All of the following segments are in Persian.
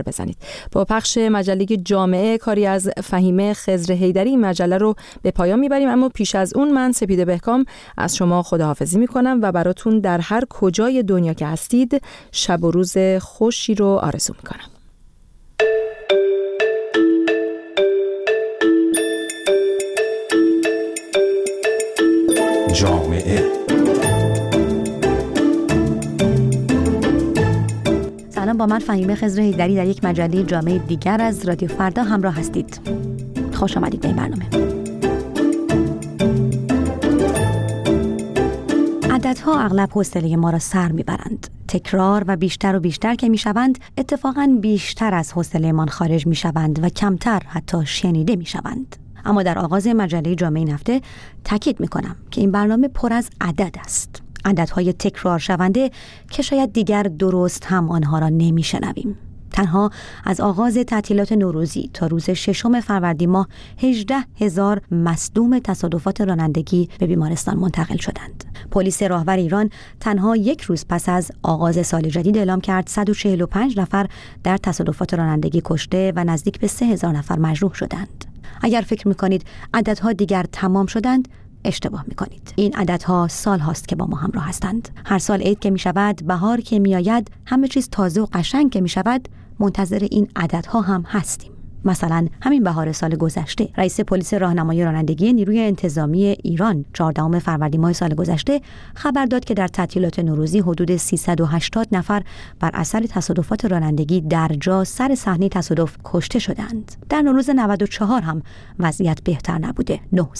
بزنید. با پخش مجله جامعه کاری از فهیمه خضر حیدری مجله رو به پایان میبریم، اما پیش از اون من سپیده بهکام از شما خداحافظی میکنم و براتون در هر کجای دنیا که هستید شب و روز خوشی رو آرزو میکنم. جامعه. سلام، با من فهیمه خضر حیدری در یک مجله جامعه دیگر از رادیو فردا همراه هستید. خوش آمدید به این برنامه. عددها اغلب حوصله ما را سر میبرند. تکرار و بیشتر که میشوند اتفاقاً بیشتر از حوصله‌مان خارج میشوند و کمتر حتی شنیده میشوند. اما در آغاز مجله جامعه این هفته تاکید میکنم که این برنامه پر از عدد است. عددهای تکرار شونده که شاید دیگر درست هم آنها را نمیشنویم. تنها از آغاز تعطیلات نوروزی تا روز 6 فروردین ماه 18,000 مصدوم تصادفات رانندگی به بیمارستان منتقل شدند. پلیس راهور ایران تنها یک روز پس از آغاز سال جدید اعلام کرد 145 نفر در تصادفات رانندگی کشته و نزدیک به 3,000 نفر مجروح شدند. اگر فکر می‌کنید عددها دیگر تمام شدند، اشتباه می‌کنید. این عددها سال هاست که با ما همراه هستند. هر سال عید که می‌شود، بهار که می‌آید، همه چیز تازه و قشنگ که می‌شود، منتظر این عددها هم هستیم. مثلا همین بهار سال گذشته رئیس پلیس راهنمایی رانندگی نیروی انتظامی ایران 14 فروردین ماه سال گذشته خبر داد که در تعطیلات نوروزی حدود 380 نفر بر اثر تصادفات رانندگی در جا سر صحنه تصادف کشته شدند. در نوروز 94 هم وضعیت بهتر نبوده.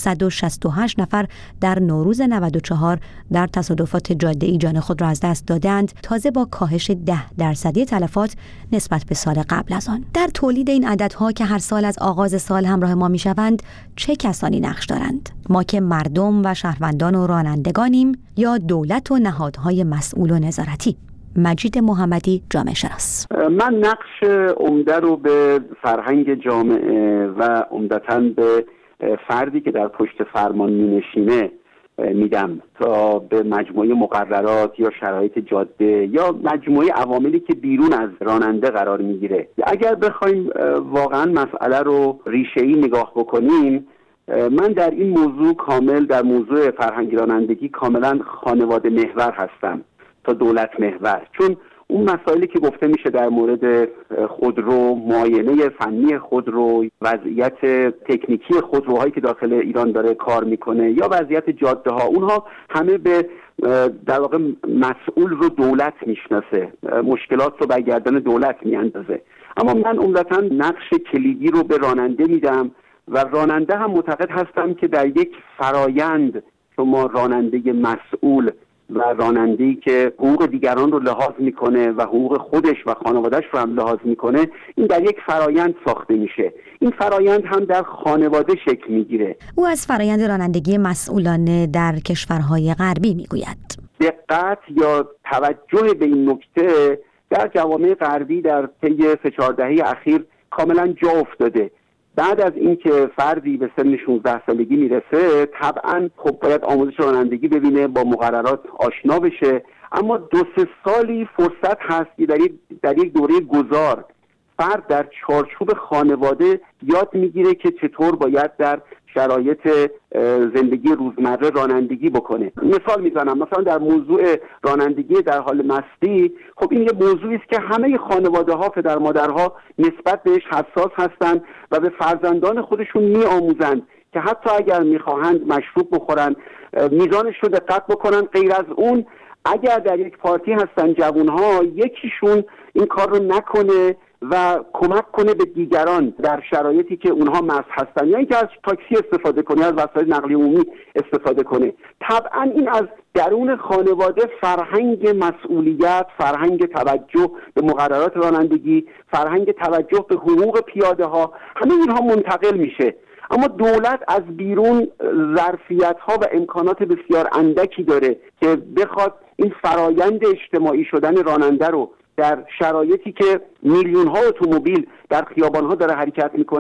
968 نفر در نوروز 94 در تصادفات جاده‌ای جان خود را از دست دادند، تازه با کاهش 10% تلفات نسبت به سال قبل از آن. در تولید این عددها که هر سال از آغاز سال همراه ما میشوند چه کسانی نقش دارند؟ ما که مردم و شهروندان و رانندگانیم یا دولت و نهادهای مسئول و نظارتی؟ مجید محمدی، جامعه شناس. من نقش عمده رو به فرهنگ جامعه و عمدتاً به فردی که در پشت فرمان مینشینه میدم تا به مجموعه مقررات یا شرایط جاده یا مجموعه عواملی که بیرون از راننده قرار میگیره. اگر بخوایم واقعا مسئله رو ریشه‌ای نگاه بکنیم، من در این موضوع کامل در موضوع فرهنگ رانندگی کاملا خانواده محور هستم تا دولت محور، چون اون مسائلی که گفته میشه در مورد خودرو، معاینه فنی خودرو، وضعیت تکنیکی خودروهایی که داخل ایران داره کار میکنه یا وضعیت جاده ها، اونها همه به در واقع مسئول رو دولت میشناسه، مشکلات رو بر گردن دولت میاندازه. اما من عمدتاً نقش کلیدی رو به راننده میدم و راننده هم معتقد هستم که در یک فرایند شما راننده مسئول و راننده‌ای که حقوق دیگران رو لحاظ میکنه و حقوق خودش و خانواده‌اش رو هم لحاظ میکنه، این در یک فرایند ساخته میشه. این فرایند هم در خانواده شکل میگیره. او از فرایند رانندگی مسئولانه در کشورهای غربی میگوید. دقت یا توجه به این نکته در جوامع غربی در طی 3-4 دهه اخیر کاملا جا افتاده. بعد از اینکه فردی به سن 16 سالگی میرسه، طبعا خب باید آموزش رانندگی ببینه، با مقررات آشنا بشه، اما 2-3 سالی فرصت هست که در یک دوره گذار فرد در چارچوب خانواده یاد میگیره که چطور باید در شرایط زندگی روزمره رانندگی بکنه. مثال میزنم، مثلا در موضوع رانندگی در حال مستی، خب این یه موضوعی است که همه خانواده ها، پدر مادرها نسبت بهش حساس هستند و به فرزندان خودشون میآموزند که حتی اگر میخواهند مشروب بخورن میزانش رو دقت بکنن. غیر از اون اگر در یک پارتی هستن جوانها، یکیشون این کار رو نکنه و کمک کنه به دیگران در شرایطی که اونها مست هستن، یا اینکه از تاکسی استفاده کنه، از وسایل نقلیه عمومی استفاده کنه. طبعا این از درون خانواده فرهنگ مسئولیت، فرهنگ توجه به مقررات رانندگی، فرهنگ توجه به حقوق پیاده ها، همه اینها منتقل میشه. اما دولت از بیرون ظرفیت‌ها و امکانات بسیار اندکی داره که بخواد این فرایند اجتماعی شدن راننده رو در شرایطی که میلیون‌ها اتومبیل در خیابان‌ها داره حرکت میکنه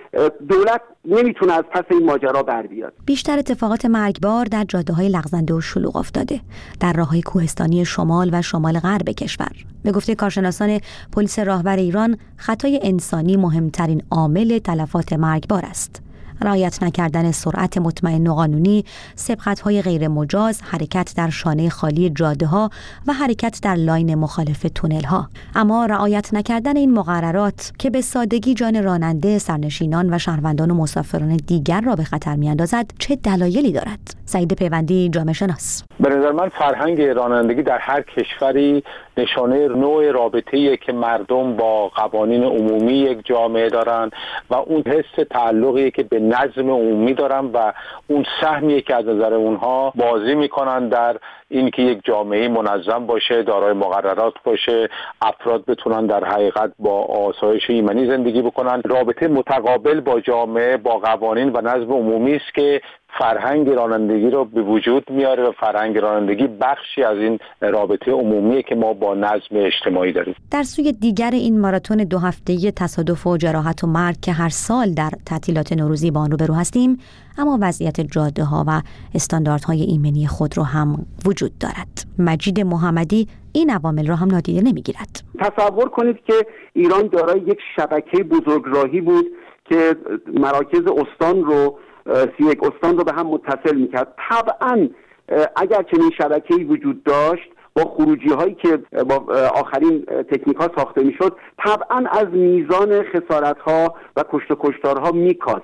دولت نمیتونه از پس این ماجرا بر بیاد. بیشتر اتفاقات مرگبار در جاده‌های لغزنده و شلوغ افتاده، در راه‌های کوهستانی شمال و شمال غرب کشور. به گفته کارشناسان پلیس راهبر ایران، خطای انسانی مهمترین عامل تلفات مرگبار است. رعایت نکردن سرعت مطمئن و قانونی، سبقت‌های غیر مجاز، حرکت در شانه خالی جاده‌ها و حرکت در لاین مخالف تونل‌ها. اما رعایت نکردن این مقررات که به سادگی جان راننده، سرنشینان و شهروندان و مسافران دیگر را به خطر می‌اندازد، چه دلایلی دارد؟ سعید پیوندی، جامعه شناس: به نظر من فرهنگ رانندگی در هر کشوری نشانه نوع رابطه‌ای که مردم با قوانین عمومی یک جامعه دارن و اون حس تعلقی که به نظم عمومی دارن و اون سهمیه که از نظر اونها بازی میکنن در اینکه یک جامعه منظم باشه، دارای مقررات باشه، افراد بتونن در حقیقت با آسایش ایمنی زندگی بکنن. رابطه متقابل با جامعه، با قوانین و نظم عمومی است که فرهنگ رانندگی رو به وجود میاره و فرهنگ رانندگی بخشی از این رابطه عمومی که ما با نظم اجتماعی داریم. در سوی دیگر این ماراتون 2 هفته‌ای تصادف و جراحت و مرگ که هر سال در تعطیلات نوروزی با آن روبرو هستیم، اما وضعیت جاده‌ها و استانداردهای ایمنی خودرو هم وجود دارد. مجید محمدی این عوامل را هم نادیده نمیگیرد. تصور کنید که ایران دارای یک شبکه بزرگراهی بود که مراکز استان رو 31 استان رو به هم متصل میکرد. طبعا اگر چنین شبکه‌ای وجود داشت، با خروجی هایی که با آخرین تکنیک ها ساخته میشد، طبعا از میزان خسارت ها و کشت و کشتارها میکاست.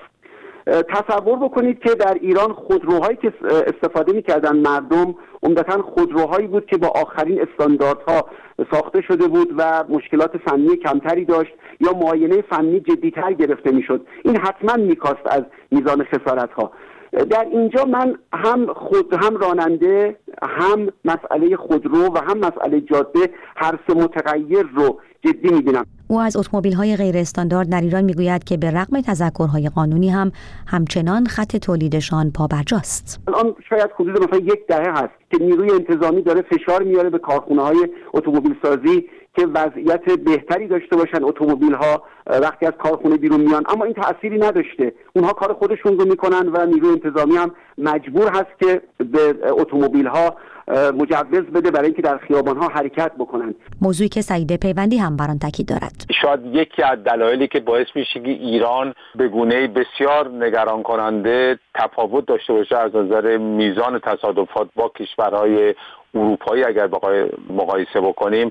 تصور بکنید که در ایران خودروهایی که استفاده میکردن مردم عمدتاً خودروهایی بود که با آخرین استانداردها ساخته شده بود و مشکلات فنی کمتری داشت یا معاینه فنی جدی‌تر گرفته میشد. این حتما میکاست از میزان خسارت‌ها. در اینجا من هم راننده، هم مسئله خودرو و هم مسئله جاده، هر سه متغیر رو جدی می‌بینم. او از اتومبیل‌های غیر استاندارد در ایران میگوید که به رغم تذکرهای قانونی هم همچنان خط تولیدشان پابرجاست. الان شاید حدود مثلا 10 هست که نیروی انتظامی داره فشار میاره به کارخونه‌های اتومبیل سازی که وضعیت بهتری داشته باشن اتومبیل‌ها وقتی از کارخونه بیرون میان، اما این تأثیری نداشته. اونها کار خودشون رو میکنن و نیروی انتظامی هم مجبور هست که به اتومبیل‌ها مجوز بده برای اینکه در خیابان‌ها حرکت بکنن. موضوعی که سعید پیوندی هم بر آن تاکید دارد. شاید یکی از دلایلی که باعث میشه که ایران به گونه‌ای بسیار نگران کننده تفاوت داشته باشه از نظر میزان تصادفات با کشورهای اروپایی اگر بخوای مقایسه بکنیم،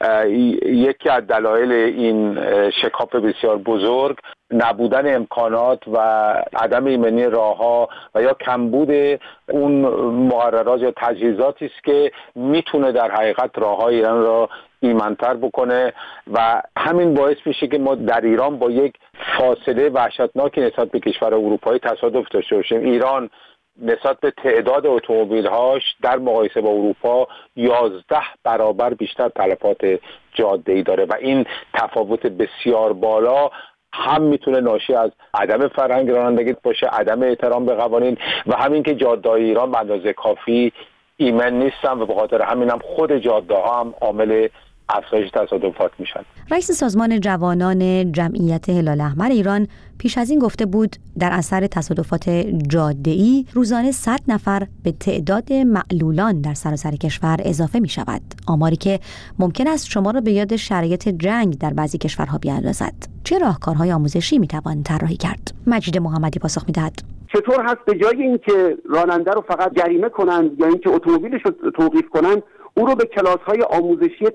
یکی از دلایل این شکاف بسیار بزرگ نبودن امکانات و عدم ایمنی راه‌ها و یا کمبود اون مقررات یا تجهیزاتی است که میتونه در حقیقت راه‌های ایران را ایمن‌تر بکنه و همین باعث میشه که ما در ایران با یک فاصله وحشتناکی نسبت به کشور اروپایی تصادف داشته باشیم. ایران نسبت به تعداد اتومبیل‌هاش در مقایسه با اروپا 11 برابر بیشتر تلفات جاده‌ای داره و این تفاوت بسیار بالا هم میتونه ناشی از عدم فرهنگ رانندگی باشه، عدم احترام به قوانین و همین که جاده‌های ایران به اندازه کافی ایمن نیستن و به خاطر همین هم خود جاده‌ها هم عامل افزایش تصادفات میشن. رئیس سازمان جوانان جمعیت هلال احمر ایران پیش از این گفته بود در اثر تصادفات جاده‌ای روزانه 100 نفر به تعداد معلولان در سراسر کشور اضافه می شود. آماری که ممکن است شما را به یاد شرایط جنگ در بعضی کشورها بیاندازد. چه راهکارهای آموزشی می توان طراحی کرد؟ مجید محمدی پاسخ می دهد. چطور هست به جای اینکه راننده رو فقط جریمه کنند یا اینکه اتومبیلش رو توقیف کنند، او رو به کلاس‌های آموزشی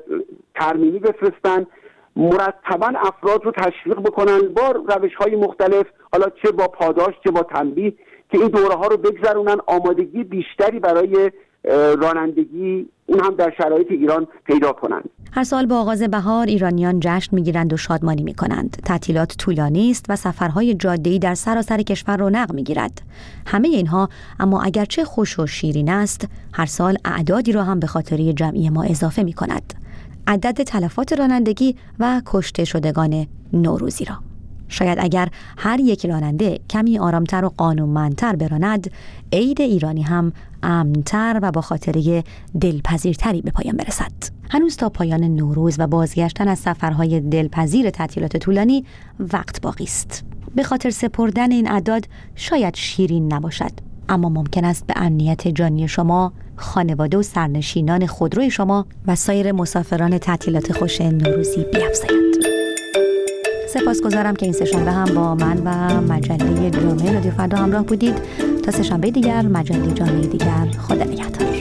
ترمیمی بفرستن، مرتباً افراد رو تشویق بکنن با روش‌های مختلف، حالا چه با پاداش چه با تنبیه، که این دوره‌ها رو بگذرونن، آمادگی بیشتری برای رانندگی اون هم در شرایط ایران پیدا کنند. هر سال با آغاز بهار ایرانیان جشن میگیرند و شادمانی میکنند. تعطیلات طولانی است و سفرهای جاده‌ای در سراسر کشور رونق میگیرد. همه اینها اما اگرچه خوش و شیرین است، هر سال اعدادی را هم به خاطره جمعی ما اضافه میکند. عدد تلفات رانندگی و کشته شدگان نوروزی را. شاید اگر هر یک راننده کمی آرامتر و قانونمندتر براند، عید ایرانی هم امن‌تر و با خاطره دلپذیرتری به پایان برسد. هنوز تا پایان نوروز و بازگشتن از سفرهای دلپذیر تعطیلات طولانی وقت باقی است. به خاطر سپردن این اعداد شاید شیرین نباشد، اما ممکن است به امنیت جانی شما، خانواده و سرنشینان خودروی شما و سایر مسافران تعطیلات خوش نوروزی بیفزاید. سپاسگزارم که این سه‌شنبه هم با من و مجله جامعه رادیو فردا همراه بودید. تا سه‌شنبه دیگر، مجله جامعه دیگر. خدا نگهدار.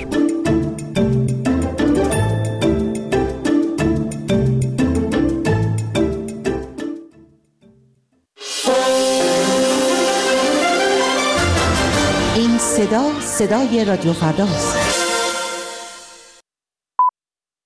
این صدای رادیو فرداست.